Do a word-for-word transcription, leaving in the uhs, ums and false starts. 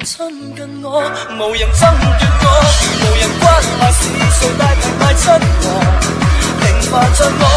亲近我，无人爭奪我，無人關懷是誰大平賣親我，平凡像我。